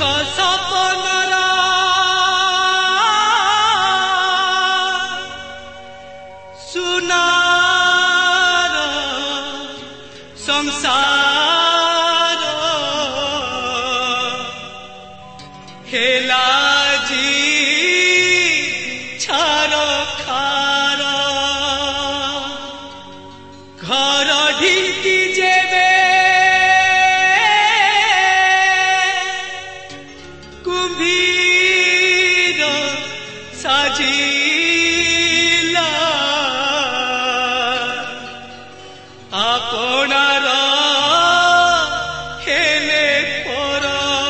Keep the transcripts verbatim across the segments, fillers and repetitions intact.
सपनरा सुनार संसार हेला जी छार खार घर ढिंकी जेबे कुंभीर साजिला आपनार हेले पर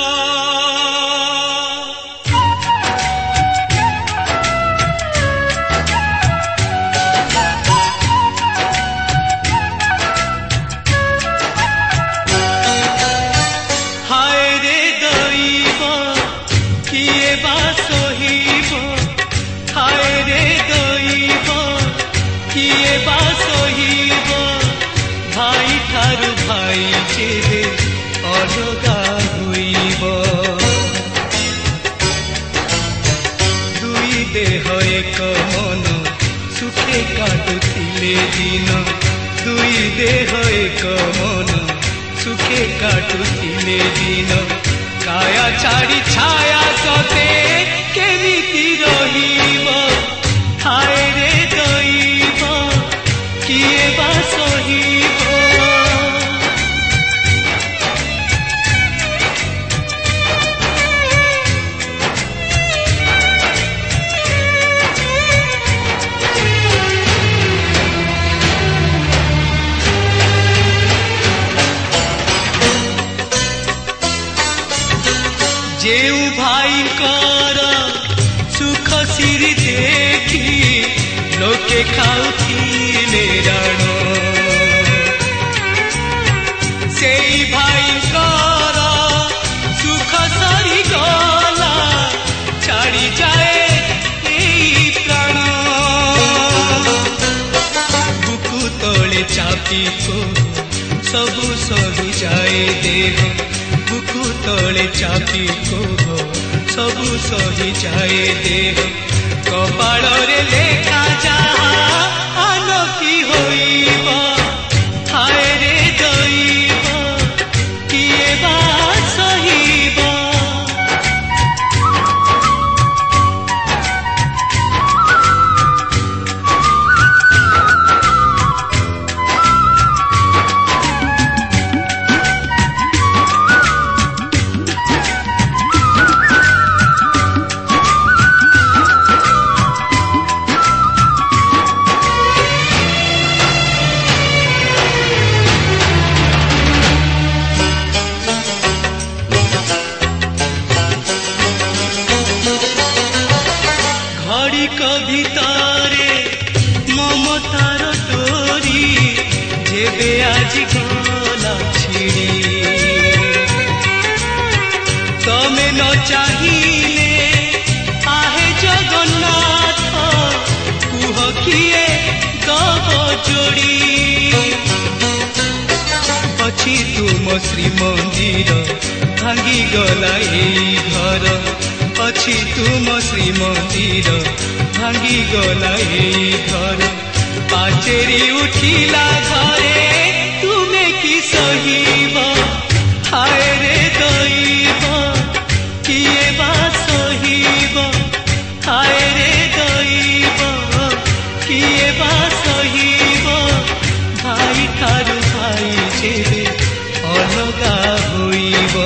हाय रे दैव किए बा सहिब हाय रे दैव किए बा सहिब भाई ठारू भाई जेबे अलगा होइब दुई देह एक मन सुखे काटुथिले दिन दुई देह एक मन सुखे काटुथिले दिन काया छाड़ी छाया सते केमिति रहिब हाय रे दैव किए बा सहिब जेउ भाई कर सुख सिरी देखी लोके खाउथिले राण सेई भाई कर सुख सरी गला छाड़ी जाए एई प्राण बुकु तले चापी को सबु सही जाए देह बुकु तले चापी को सबु सही जाए देह कपाल रे लेखा जहा आलोकी होइब हाय रे दैव किए बा सहिब घड़ी को भितरे ममतार डोरी जेबे आज गला छिड़ी तमे न चाहिए आहे जगन्नाथ कुह किए दब जोड़ी अछि तुम श्रीमंदिर भांगी गला एई घर अछि तुम श्रीमंदिर भांगी गला एई घर पाचेरी उठिला घरे तुमे कि सहिब हाय रे दैव किए बा सहिब हाय रे दैव किए बा सहिब भाई ठारू भाई जेबे अलगा होइब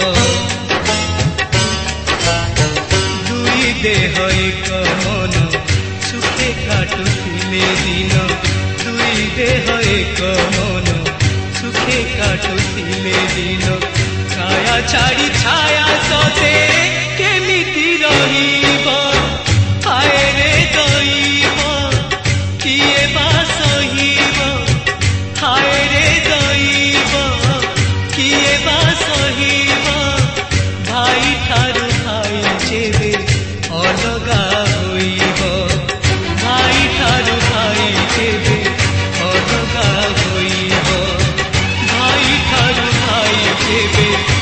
देह एक मन सुखे काटुथिले दिन दुई देह एक मन सुखे काटुथिले दिन काया छाड़ी छाया सते केमिति रहिब हाय रे दैव किए बा सहिब हाय रे दैव किए बा सहिब भाई ठारू भाई जेबे अलगा होइब भाई ठारू भाई जेबे अलगा होइब भाई ठारू भाई जेबे